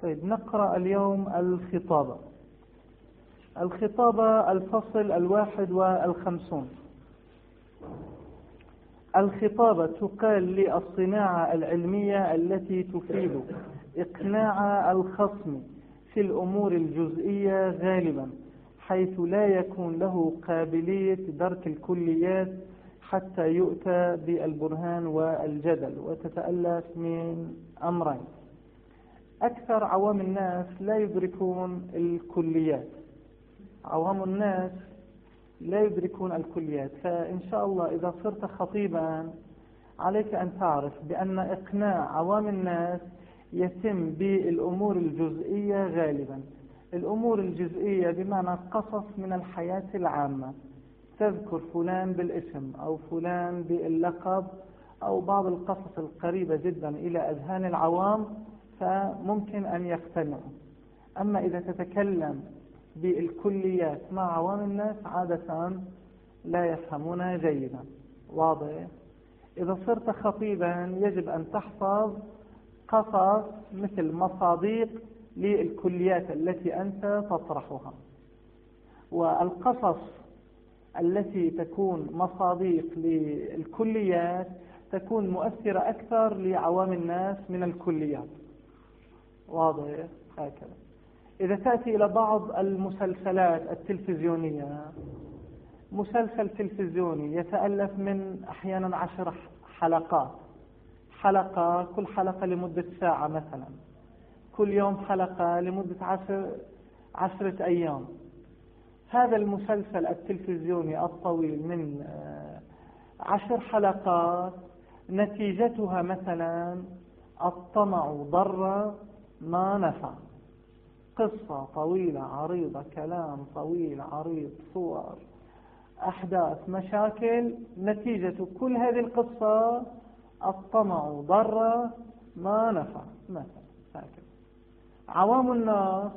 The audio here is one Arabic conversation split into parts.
طيب نقرأ اليوم الخطابة الفصل 51. الخطابة تقال للصناعة العلمية التي تفيد إقناع الخصم في الأمور الجزئية غالبا، حيث لا يكون له قابلية درك الكليات حتى يؤتى بالبرهان والجدل، وتتألف من أمرين. أكثر عوام الناس لا يدركون الكليات، عوام الناس لا يدركون الكليات. فإن شاء الله إذا صرت خطيبا عليك أن تعرف بأن إقناع عوام الناس يتم بالأمور الجزئية غالبا. الأمور الجزئية بمعنى قصص من الحياة العامة، تذكر فلان بالاسم أو فلان باللقب أو بعض القصص القريبة جدا إلى أذهان العوام، فممكن أن يقتنعوا. أما إذا تتكلم بالكليات مع عوام الناس عادة لا يفهمونها جيدا. واضح؟ إذا صرت خطيبا يجب أن تحفظ قصص مثل مصادق للكليات التي أنت تطرحها، والقصص التي تكون مصادق للكليات تكون مؤثرة أكثر لعوام الناس من الكليات. واضح؟ هكذا. إذا تأتي إلى بعض المسلسلات التلفزيونية، مسلسل تلفزيوني يتألف من أحيانا 10 حلقات، كل حلقة لمدة ساعة مثلا، كل يوم حلقة لمدة 10 أيام. هذا المسلسل التلفزيوني الطويل من 10 حلقات نتيجتها مثلا الطمع ضر ما نفع. قصة طويلة عريضة، كلام طويل عريض، صور، أحداث، مشاكل، نتيجة كل هذه القصة الطمع ضر ما نفع مثلا. عوام الناس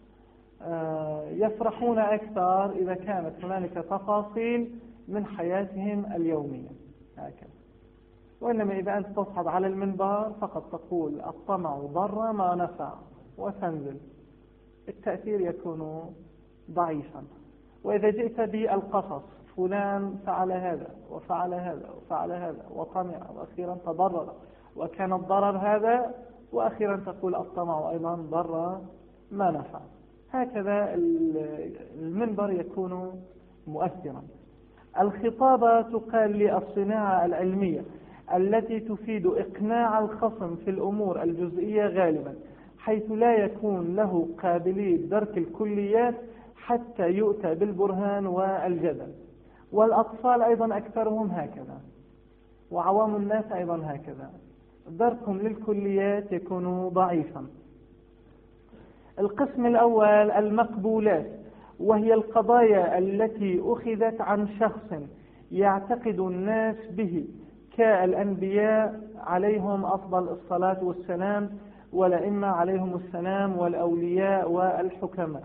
يفرحون أكثر إذا كانت هنالك تفاصيل من حياتهم اليومية هكذا. وإنما إذا أنت تصعد على المنبر فقط تقول الطمع ضر ما نفع وتنزل، التأثير يكون ضعيفا. وإذا جئت بالقصص، فلان فعل هذا وفعل هذا وفعل هذا وطمع وأخيرا تضرر وكان الضرر هذا، وأخيرا تقول الطمع أيضا ضر ما نفع، هكذا المنبر يكون مؤثرا. الخطابة تقال للصناعة العلمية التي تفيد إقناع الخصم في الأمور الجزئية غالبا، حيث لا يكون له قابلية درك الكليات حتى يؤتى بالبرهان والجدل. والأطفال أيضا أكثرهم هكذا، وعوام الناس أيضا هكذا، دركهم للكليات يكون ضعيفا. القسم الأول المقبولات، وهي القضايا التي أخذت عن شخص يعتقد الناس به كالأنبياء عليهم أفضل الصلاة والسلام، والأئمة عليهم السلام، والأولياء والحكماء.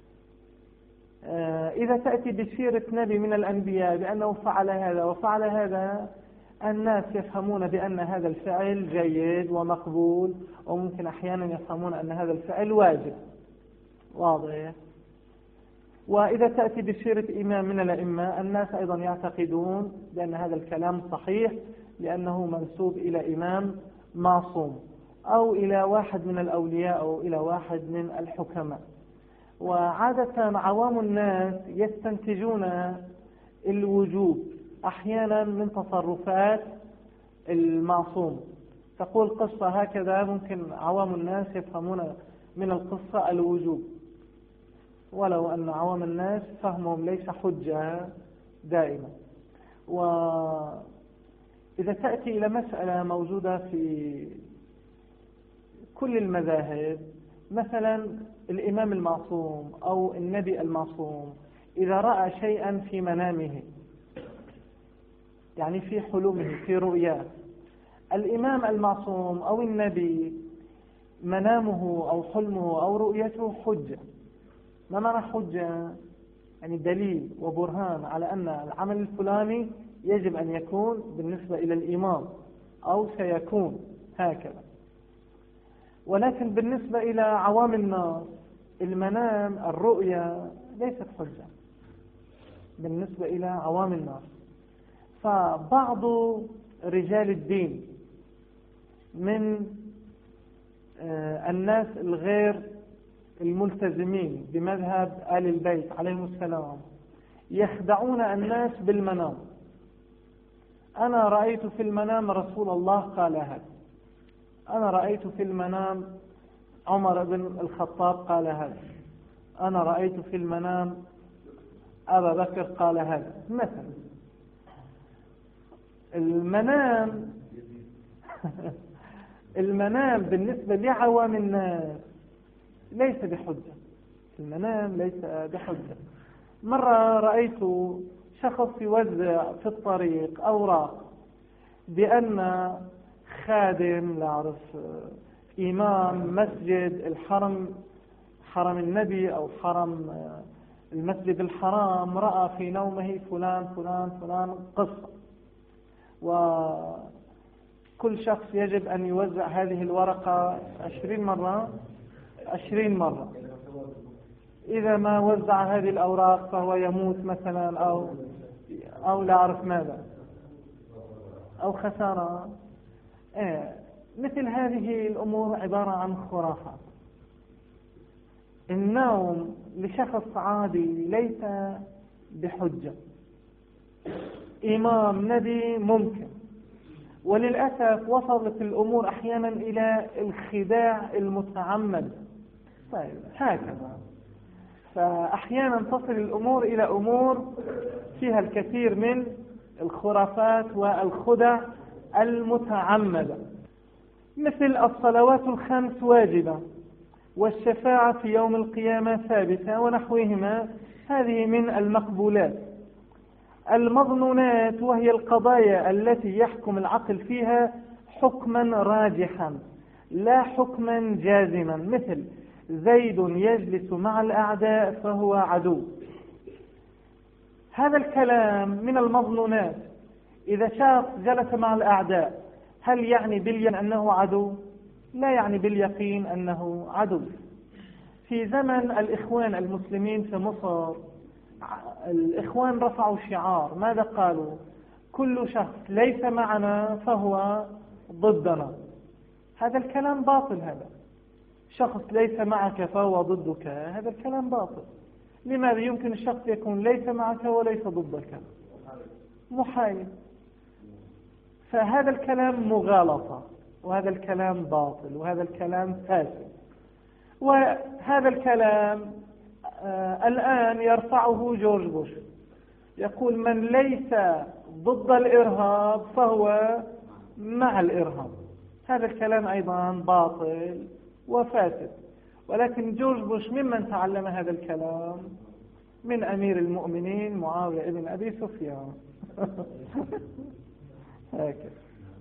إذا تأتي بسيرة نبي من الأنبياء بأنه فعل هذا وفعل هذا، الناس يفهمون بأن هذا الفعل جيد ومقبول، وممكن أحيانا يفهمون أن هذا الفعل واجب. واضح؟ وإذا تأتي بسيرة إمام من الأئمة، الناس أيضا يعتقدون بأن هذا الكلام صحيح لأنه منسوب إلى إمام معصوم أو إلى واحد من الأولياء أو إلى واحد من الحكماء. وعادة عوام الناس يستنتجون الوجوب أحيانا من تصرفات المعصوم. تقول قصة هكذا، ممكن عوام الناس يفهمون من القصة الوجوب، ولو أن عوام الناس فهمهم ليس حجة دائما. وإذا تأتي إلى مسألة موجودة في كل المذاهب، مثلا الإمام المعصوم أو النبي المعصوم إذا رأى شيئا في منامه، يعني في حلمه في رؤياه، الإمام المعصوم أو النبي منامه أو حلمه أو رؤيته حجة. ما معنى حجة؟ يعني دليل وبرهان على أن العمل الفلاني يجب أن يكون بالنسبة إلى الإمام أو سيكون هكذا. ولكن بالنسبة إلى عوام الناس المنام الرؤيا ليست حجة بالنسبة إلى عوام الناس. فبعض رجال الدين من الناس الغير الملتزمين بمذهب آل البيت عليهم السلام يخدعون الناس بالمنام. أنا رأيت في المنام رسول الله قال هذا، أنا رأيت في المنام عمر بن الخطاب قال هذا، أنا رأيت في المنام أبا بكر قال هذا. مثلا المنام بالنسبة لعوام الناس ليس بحجة. المنام ليس بحجة. مرة رأيت شخص يوزع في الطريق أوراق بأن خادم لا أعرف إمام مسجد الحرم، حرم النبي أو حرم المسجد الحرام، رأى في نومه فلان فلان فلان قصة، وكل شخص يجب أن يوزع هذه الورقة 20 مرة 20 مرة. إذا ما وزع هذه الأوراق فهو يموت مثلا أو لا أعرف ماذا أو خسارة. مثل هذه الأمور عبارة عن خرافات. النوم لشخص عادي ليس بحجة. إمام نبي ممكن، وللأسف وصلت الأمور أحيانا إلى الخداع المتعمد. طيب هكذا، فأحيانا تصل الأمور إلى أمور فيها الكثير من الخرافات والخدع المتعمدة، مثل الصلوات الخمس واجبة والشفاعة في يوم القيامة ثابتة ونحوهما. هذه من المقبولات. المظنونات وهي القضايا التي يحكم العقل فيها حكما راجحا لا حكما جازما، مثل زيد يجلس مع الأعداء فهو عدو. هذا الكلام من المظنونات. إذا شخص جلس مع الأعداء هل يعني باليقين أنه عدو؟ لا يعني باليقين أنه عدو. في زمن الإخوان المسلمين في مصر الإخوان رفعوا شعار، ماذا قالوا؟ كل شخص ليس معنا فهو ضدنا. هذا الكلام باطل. هذا شخص ليس معك فهو ضدك، هذا الكلام باطل. لماذا يمكن الشخص يكون ليس معك وليس ضدك؟ محايد. فهذا الكلام مغالطة، وهذا الكلام باطل، وهذا الكلام فاسد. وهذا الكلام الآن يرفعه جورج بوش، يقول من ليس ضد الإرهاب فهو مع الإرهاب. هذا الكلام أيضا باطل وفاسد. ولكن جورج بوش ممن تعلم هذا الكلام؟ من أمير المؤمنين معاوية ابن أبي سفيان. هكذا.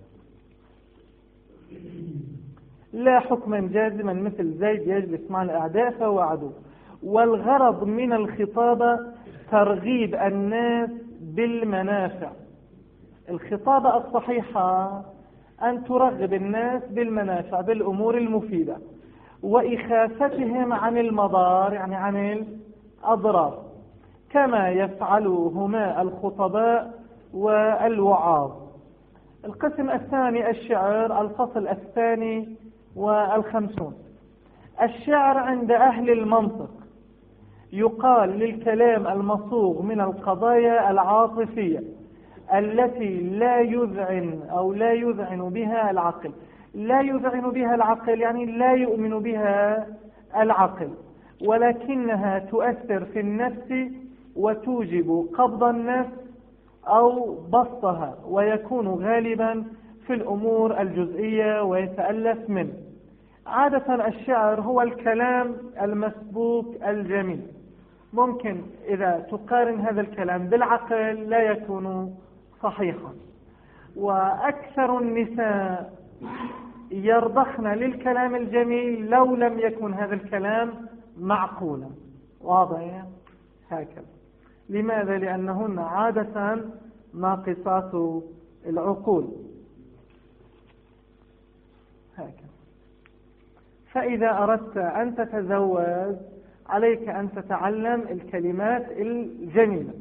لا حكما جازما مثل زيد يجلس مع الأعداء فهو عدو. والغرض من الخطابة ترغيب الناس بالمنافع. الخطابة الصحيحة أن ترغب الناس بالمنافع، بالأمور المفيدة، وإخافتهم عن المضار، يعني عن الأضرار، كما يفعلهما الخطباء والوعاظ. القسم الثاني الشعر، الفصل 52. الشعر عند أهل المنطق يقال للكلام المصوغ من القضايا العاطفية التي لا يذعن بها العقل. لا يذعن بها العقل يعني لا يؤمن بها العقل، ولكنها تؤثر في النفس وتوجب قبض النفس أو بسطها، ويكون غالبا في الأمور الجزئية ويتألف منه. عادة الشعر هو الكلام المسبوك الجميل. ممكن إذا تقارن هذا الكلام بالعقل لا يكون صحيحا. وأكثر النساء يرضخن للكلام الجميل لو لم يكن هذا الكلام معقولا. واضح؟ هكذا. لماذا؟ لأنهن عادة ناقصات العقول. هكذا. فإذا أردت أن تتزوج عليك أن تتعلم الكلمات الجميلة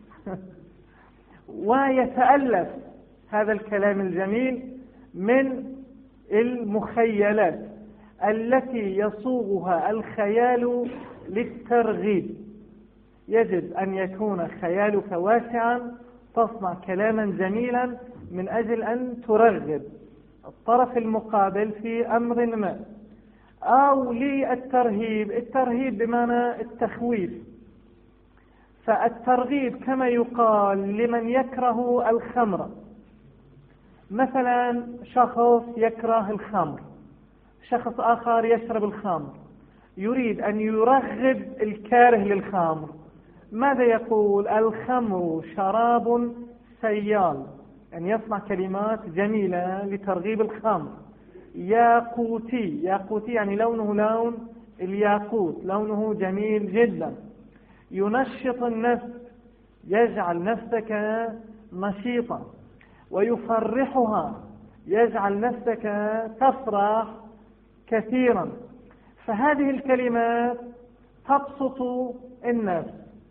ويتألف هذا الكلام الجميل من المخيلات التي يصوغها الخيال للترغيب. يجب أن يكون خيالك واسعا، تصنع كلاما جميلا من أجل أن ترغب الطرف المقابل في أمر ما. أو للترهيب، الترهيب بمعنى التخويف. فالترغيب كما يقال لمن يكره الخمر، مثلا شخص يكره الخمر، شخص آخر يشرب الخمر، يريد أن يرغب الكاره للخمر، ماذا يقول؟ الخمر شراب سيال، أن يصنع كلمات جميلة لترغيب الخمر. ياقوتي، ياقوتي يعني لونه لون الياقوت، لونه جميل جدا. ينشط النفس، يجعل نفسك نشيطا. ويفرحها، يجعل نفسك تفرح كثيرا. فهذه الكلمات تبسط النفس.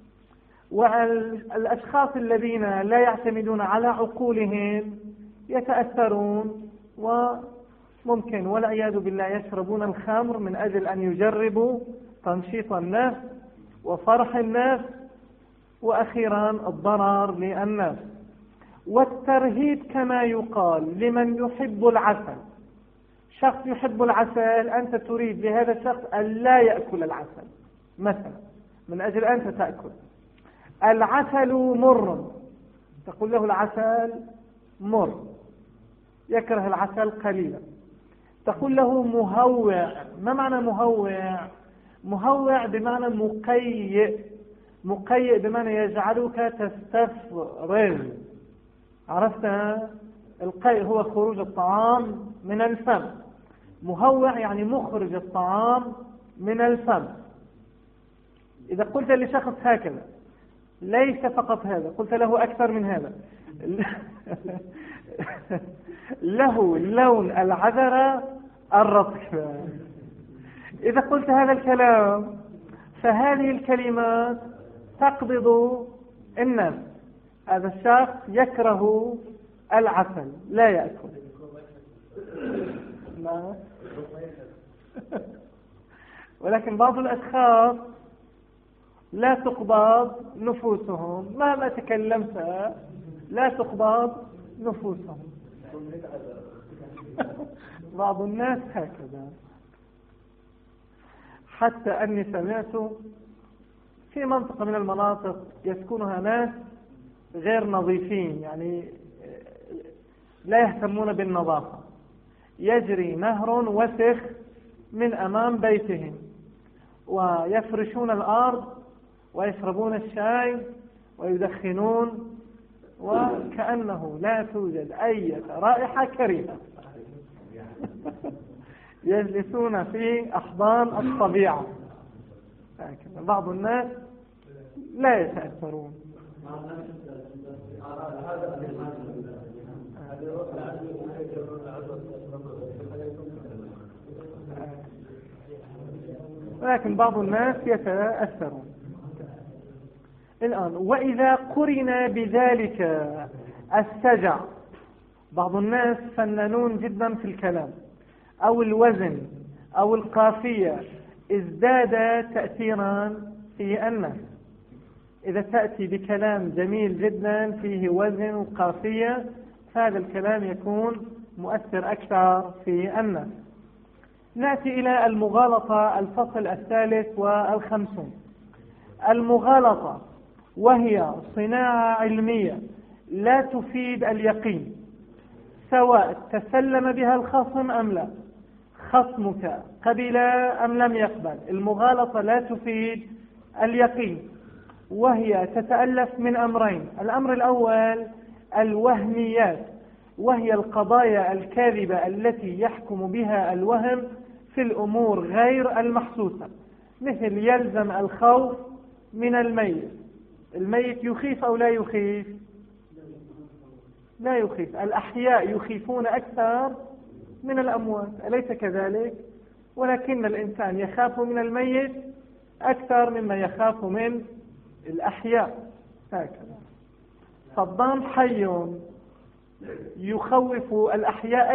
والأشخاص الذين لا يعتمدون على عقولهم يتأثرون، وممكن والعياذ بالله يشربون الخمر من أجل أن يجربوا تنشيط النفس وفرح النفس، وأخيرا الضرر للنفس. والترهيب كما يقال لمن يحب العسل. شخص يحب العسل، أنت تريد لهذا الشخص أن لا يأكل العسل مثلا من أجل أنت تأكل. العسل مر، تقول له العسل مر، يكره العسل قليلا. تقول له مهوع. ما معنى مهوع؟ مهوع بمعنى مقيء. مقيء بمعنى يجعلك تستفرغ. عرفت؟ القيء هو خروج الطعام من الفم، مهوع يعني مخرج الطعام من الفم. إذا قلت لشخص هكذا، ليس فقط هذا، قلت له أكثر من هذا، له لون العذرة الرطب. إذا قلت هذا الكلام فهذه الكلمات تقبض النفس. هذا الشخص يكره العسل، لا يأكل. ولكن بعض الأشخاص لا تقبض نفوسهم، مهما تكلمت لا تقبض نفوسهم. بعض الناس هكذا. حتى أني سمعت في منطقة من المناطق يسكنها ناس غير نظيفين، يعني لا يهتمون بالنظافة، يجري نهر وسخ من أمام بيتهم، ويفرشون الأرض ويشربون الشاي ويدخنون، وكأنه لا توجد أي رائحة كريهة. يجلسون في أحضان الطبيعة. بعض الناس لا يتأثرون. ولكن بعض الناس يتأثرون. الآن وإذا قرن بذلك السجع، بعض الناس فنانون جدا في الكلام، أو الوزن أو القافية، ازداد تأثيرا في الناس. إذا تأتي بكلام جميل جدا فيه وزن وقافية، فهذا الكلام يكون مؤثر أكثر في الناس. نأتي إلى المغالطة، الفصل 53. المغالطة وهي صناعة علمية لا تفيد اليقين، سواء تسلم بها الخصم أم لا، خصمك قبل أم لم يقبل. المغالطة لا تفيد اليقين، وهي تتألف من أمرين. الأمر الأول الوهميات، وهي القضايا الكاذبة التي يحكم بها الوهم في الأمور غير المحسوسة، مثل يلزم الخوف من الميت. الميت يخيف أو لا يخيف؟ لا يخيف. الأحياء يخيفون أكثر من الأموات، أليس كذلك؟ ولكن الإنسان يخاف من الميت أكثر مما يخاف من الأحياء. هكذا صدام حي يخوف الأحياء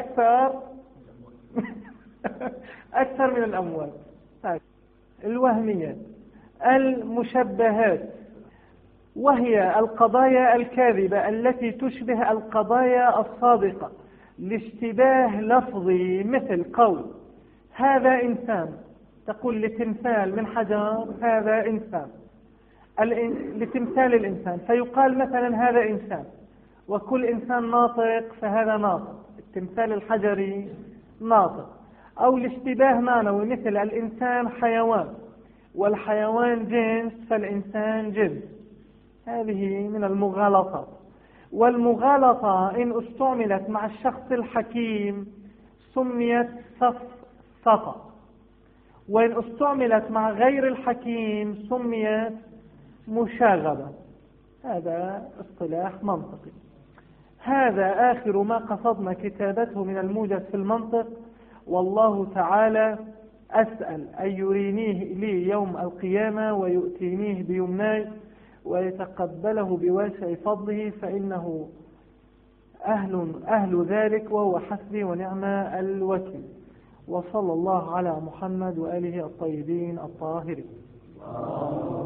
أكثر من الأموات. الوهميات، المشبهات، وهي القضايا الكاذبة التي تشبه القضايا الصادقة لاشتباه لفظي، مثل قول هذا إنسان، تقول لتمثال من حجر هذا إنسان، لتمثال الإنسان، فيقال مثلا هذا إنسان، وكل إنسان ناطق فهذا ناطق، التمثال الحجري ناطق. أو الاشتباه معنوي، مثل الإنسان حيوان والحيوان جنس فالإنسان جنس. هذه من المغالطات. والمغالطة إن استعملت مع الشخص الحكيم سميت سفسطة، وإن استعملت مع غير الحكيم سميت مشاغبة. هذا اصطلاح منطقي. هذا آخر ما قصدنا كتابته من الموجز في المنطق، والله تعالى أسأل أن يرينيه لي يوم القيامة ويؤتينيه بيمناي ويتقبله بواسع فضله، فإنه أهل ذلك، وهو حسبي ونعم الوكيل. وصلى الله على محمد وآله الطيبين الطاهرين.